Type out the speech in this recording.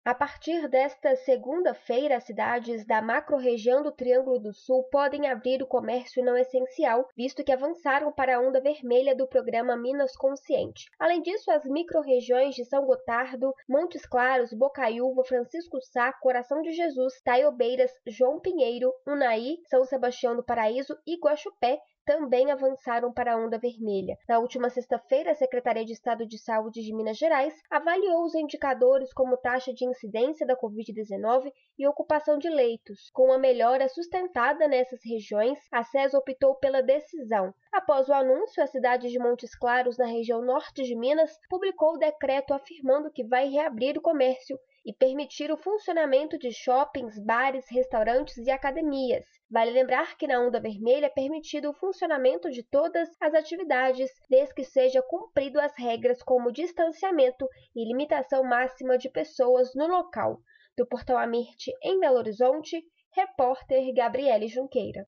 A partir desta segunda-feira, as cidades da macro-região do Triângulo do Sul podem abrir o comércio não essencial, visto que avançaram para a onda vermelha do programa Minas Consciente. Além disso, as micro-regiões de São Gotardo, Montes Claros, Bocaiúva, Francisco Sá, Coração de Jesus, Taiobeiras, João Pinheiro, Unai, São Sebastião do Paraíso e Guaxupé também avançaram para a onda vermelha. Na última sexta-feira, a Secretaria de Estado de Saúde de Minas Gerais avaliou os indicadores como taxa de incidência da Covid-19 e ocupação de leitos. Com uma melhora sustentada nessas regiões, a SES optou pela decisão. Após o anúncio, a cidade de Montes Claros, na região norte de Minas, publicou o decreto afirmando que vai reabrir o comércio e permitir o funcionamento de shoppings, bares, restaurantes e academias. Vale lembrar que na onda vermelha é permitido o funcionamento de todas as atividades, desde que seja cumprido as regras como distanciamento e limitação máxima de pessoas no local. Do Portal Amirte, em Belo Horizonte, repórter Gabriele Junqueira.